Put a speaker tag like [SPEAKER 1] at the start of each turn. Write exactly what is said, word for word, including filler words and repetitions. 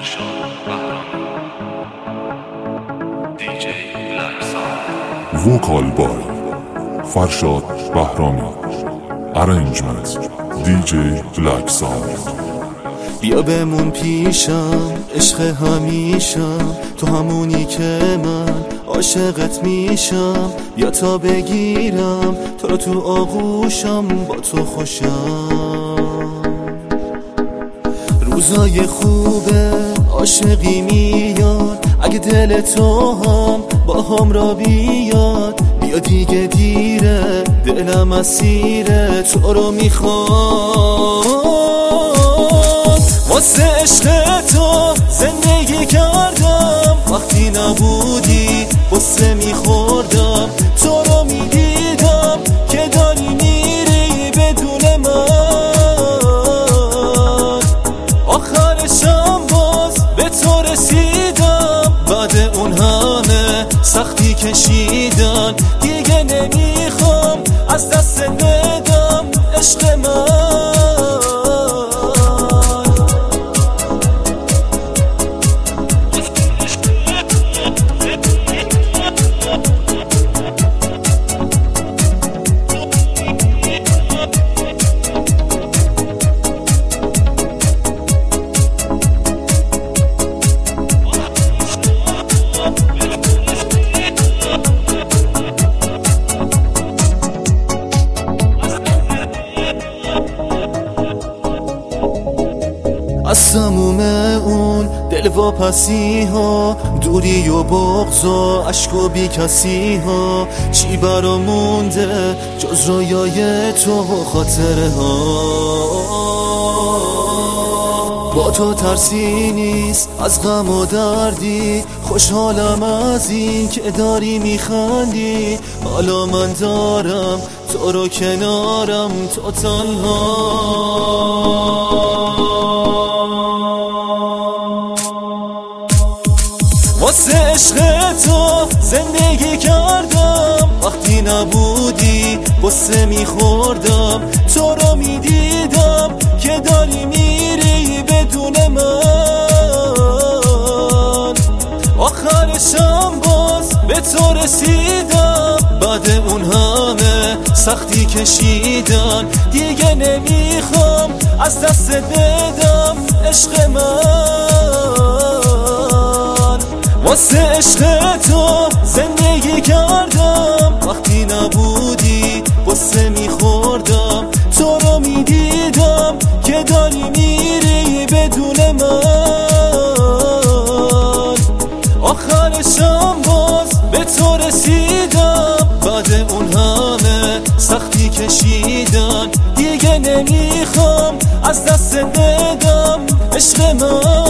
[SPEAKER 1] وکال بای فرشاد بهرامی. ارنجمنت دی جی بلک ساوند.
[SPEAKER 2] بیا بمون پیشم عشق همیشم، تو همونی که من عاشقت میشم. بیا تا بگیرم تو رو تو آغوشم، با تو خوشم. روزای خوبه عاشقی میاد، اگه دل تو هم با هم را بیاد. بیا دیگه دیره دلم اسیره، تو رو میخواد. واسه عشق تو زندگی کردم، وقتی نبودی بسه میخوردم. تو رو میدیدم که داری میری بدون من، آخرشم باز به تو رسیدم. بعد اون همه سختی کشیدن، دیگه نمیخوام از دست ندم عشق من. از تموم اون دل واپسی ها، دوری و بغض و عشق و بی کسی ها، چی برا مونده جز رویای تو و خاطره ها. با تو ترسی نیست از غم و دردی، خوشحالم از این که داری میخندی. حالا من دارم تو رو کنارم، تو تنها. واسه عشق تو زندگی کردم، وقتی نبودی بسه میخوردم. تو رو میدیدم که داری میری بدون من، آخرشم باز به تو رسیدم. بعد اون همه سختی کشیدن، دیگه نمیخوام از دست بدم عشق من. واسه عشق تو زندگی کردم، وقتی نبودی بسه میخوردم. تو رو میدیدم که داری میری بدون من، آخرشم باز به تو رسیدم. بعد اون همه سختی کشیدن، دیگه نمیخوام از دست ندم عشق من.